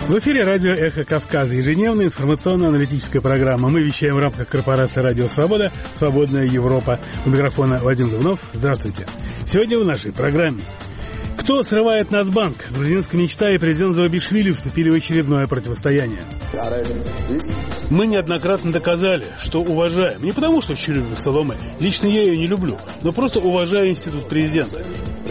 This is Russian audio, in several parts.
В эфире радио «Эхо Кавказа», ежедневная информационно-аналитическая программа. Мы вещаем в рамках корпорации «Радио Свобода», «Свободная Европа». У микрофона Вадим Дубнов. Здравствуйте. Сегодня в нашей программе. Кто срывает Нацбанк? Грузинская мечта и президент Зурабишвили вступили в очередное противостояние. Мы неоднократно доказали, что уважаем. Не потому, что очень любим Соломе. Лично я ее не люблю. Но просто уважаю институт президента.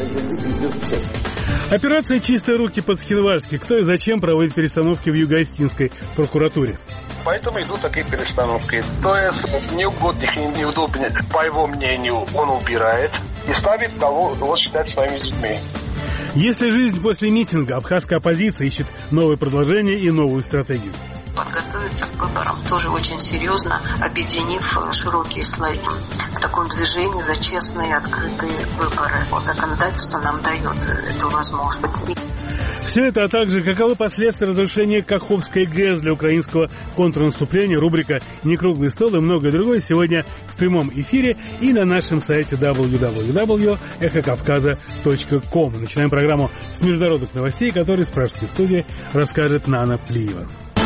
Операция «Чистые руки» под Схинвальски. Кто и зачем проводит перестановки в Юго-Остинской прокуратуре? Поэтому идут такие перестановки. То есть неугодных и неудобных, по его мнению, он убирает и ставит того, кого считает своими людьми. Если жизнь после митинга, абхазская оппозиция ищет новое продолжение и новую стратегию. Подготовиться к выборам тоже очень серьезно, объединив широкие слои в таком движении за честные и открытые выборы. Вот законодательство нам дает эту возможность. Все это, а также каковы последствия разрушения Каховской ГЭС для украинского контрнаступления, рубрика «Не круглый стол» и многое другое сегодня в прямом эфире и на нашем сайте www.эхокавказа.ком. Начинаем программу с международных новостей, которые с пражской студии расскажет Нана Плиева.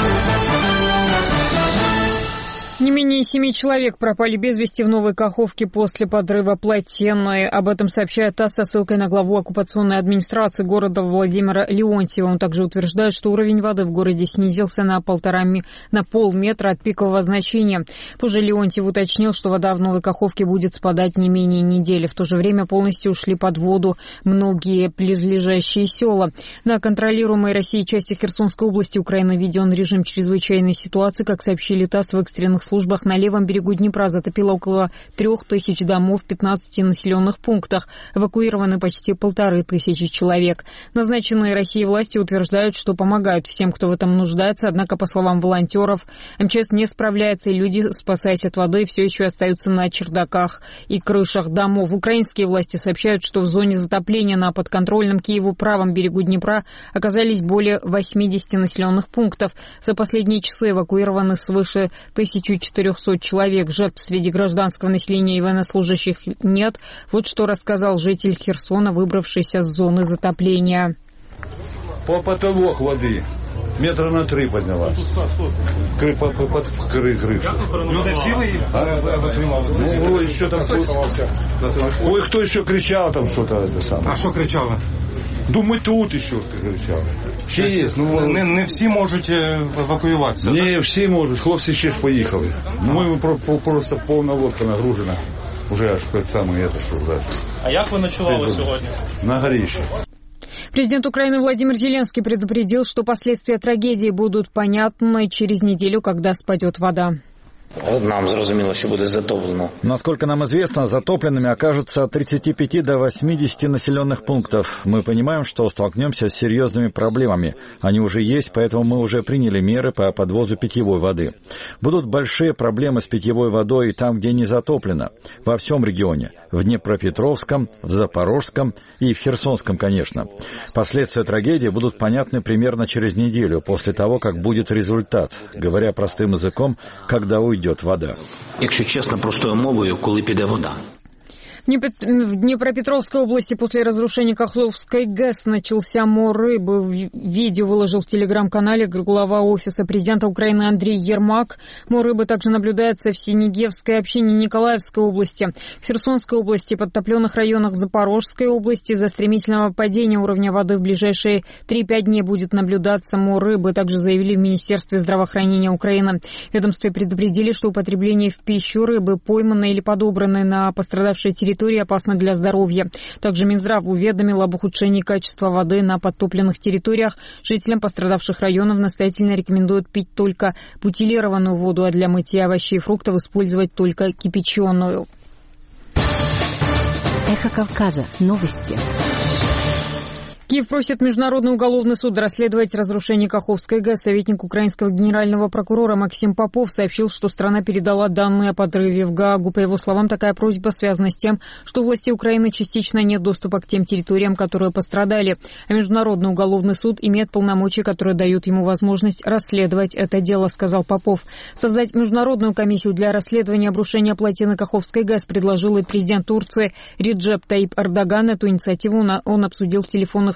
Не менее 7 человек пропали без вести в Новой Каховке после подрыва плотины. Об этом сообщает ТАСС со ссылкой на главу оккупационной администрации города Владимира Леонтьева. Он также утверждает, что уровень воды в городе снизился на полметра от пикового значения. Позже Леонтьев уточнил, что вода в Новой Каховке будет спадать не менее недели. В то же время полностью ушли под воду многие близлежащие села. На контролируемой Россией части Херсонской области Украины введен режим чрезвычайной ситуации. Как сообщили ТАСС, в экстренных службах на левом берегу Днепра затопило около 3000 домов в 15 населенных пунктах. Эвакуированы почти 1500 человек. Назначенные Россией власти утверждают, что помогают всем, кто в этом нуждается. Однако, по словам волонтеров, МЧС не справляется, и люди, спасаясь от воды, все еще остаются на чердаках и крышах домов. Украинские власти сообщают, что в зоне затопления на подконтрольном Киеву правом берегу Днепра оказались более 80 населенных пунктов. За последние часы эвакуированы свыше 1400 человек. Жертв среди гражданского населения и военнослужащих нет. Вот что рассказал житель Херсона, выбравшийся с зоны затопления. По потолок воды. 3 метра поднялась. Под крышу. Ну, еще там кое-кто еще кричал там что-то. А что кричало? Думаю, тут еще кричали. Ще є. Не всі можуть евакуюватися. Не всі можуть. Хлопці ще ж поїхали. Ми просто повна лодка нагружена. Уже аж перед самим це, що вже. А як ви ночували сьогодні? На горищі. Президент Украины Владимир Зеленский предупредил, что последствия трагедии будут понятны через неделю, когда спадет вода. Нам зрозуміло, що буде затоплено. Насколько нам известно, затопленными окажутся от 35 до 80 населенных пунктов. Мы понимаем, что столкнемся с серьезными проблемами. Они уже есть, поэтому мы уже приняли меры по подвозу питьевой воды. Будут большие проблемы с питьевой водой и там, где не затоплено. Во всем регионе. В Днепропетровском, в Запорожском и в Херсонском, конечно. Последствия трагедии будут понятны примерно через неделю, после того, как будет результат. Говоря простым языком, когда уйдет вода. Якщо чесно, простою мовою, коли піде вода. В Днепропетровской области после разрушения Каховской ГЭС начался мор рыбы. Видео выложил в телеграм-канале глава офиса президента Украины Андрей Ермак. Мор рыбы также наблюдается в Синегевской общине Николаевской области. В Херсонской области, подтопленных районах Запорожской области из-за стремительного падения уровня воды в ближайшие 3-5 дней будет наблюдаться мор рыбы. Также заявили в Министерстве здравоохранения Украины. В ведомстве предупредили, что употребление в пищу рыбы, пойманной или подобранной на пострадавшей территории, опасно для здоровья. Также Минздрав уведомил об ухудшении качества воды на подтопленных территориях. Жителям пострадавших районов настоятельно рекомендуют пить только бутилированную воду, а для мытья овощей и фруктов использовать только кипяченую. Эхо Кавказа. Новости. Киев просит Международный уголовный суд расследовать разрушение Каховской ГЭС. Советник украинского генерального прокурора Максим Попов сообщил, что страна передала данные о подрыве в Гаагу. По его словам, такая просьба связана с тем, что у властей Украины частично нет доступа к тем территориям, которые пострадали. А Международный уголовный суд имеет полномочия, которые дают ему возможность расследовать это дело, сказал Попов. Создать международную комиссию для расследования обрушения плотины Каховской ГЭС предложил и президент Турции Реджеп Таyyip Эрдоган. Эту инициативу он обсудил в телефонных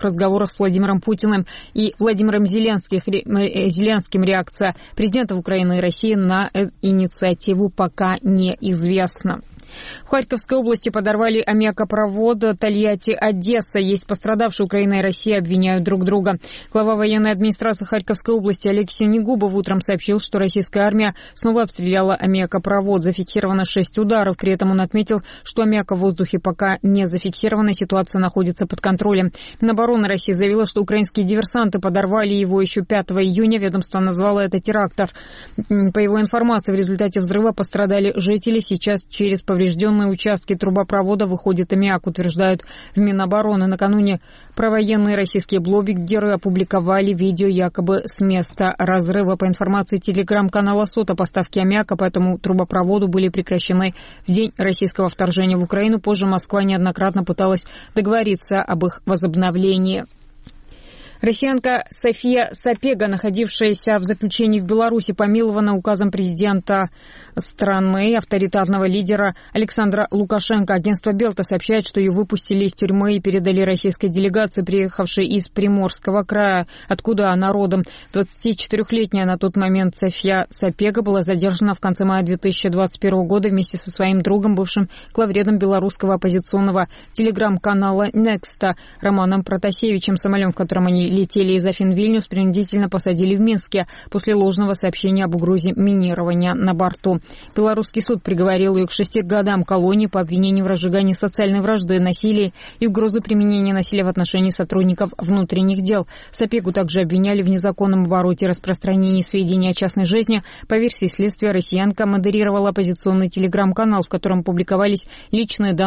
разговорах с Владимиром Путиным и Владимиром Зеленским. Реакция президентов Украины и России на инициативу пока неизвестна. В Харьковской области подорвали аммиакопровод Тольятти-Одесса. Есть пострадавшие. Украина и Россия обвиняют друг друга. Глава военной администрации Харьковской области Алексей Негубов утром сообщил, что российская армия снова обстреляла аммиакопровод. Зафиксировано 6 ударов. При этом он отметил, что аммиака в воздухе пока не зафиксирована. Ситуация находится под контролем. Минобороны России заявила, что украинские диверсанты подорвали его еще 5 июня. Ведомство назвало это терактом. По его информации, в результате взрыва пострадали жители. Сейчас через поврежденные участки трубопровода выходит аммиак, утверждают в Минобороны. Накануне провоенные российские блогеры опубликовали видео якобы с места разрыва. По информации телеграм-канала СОТА, поставки аммиака по этому трубопроводу были прекращены в день российского вторжения в Украину. Позже Москва неоднократно пыталась договориться об их возобновлении. Россиянка София Сапега, находившаяся в заключении в Беларуси, помилована указом президента страны, авторитарного лидера Александра Лукашенко. Агентство Белта сообщает, что ее выпустили из тюрьмы и передали российской делегации, приехавшей из Приморского края, откуда она родом. 24-летняя на тот момент София Сапега была задержана в конце мая 2021 года вместе со своим другом, бывшим главредом белорусского оппозиционного телеграм-канала «Некста» Романом Протасевичем. Самолет, в котором они летели из Афин в Вильнюс, принудительно посадили в Минске после ложного сообщения об угрозе минирования на борту. Белорусский суд приговорил ее к 6 годам колонии по обвинению в разжигании социальной вражды, насилии и угрозы применения насилия в отношении сотрудников внутренних дел. Сапегу также обвиняли в незаконном обороте и распространении сведений о частной жизни. По версии следствия, россиянка модерировала оппозиционный телеграм-канал, в котором публиковались личные данные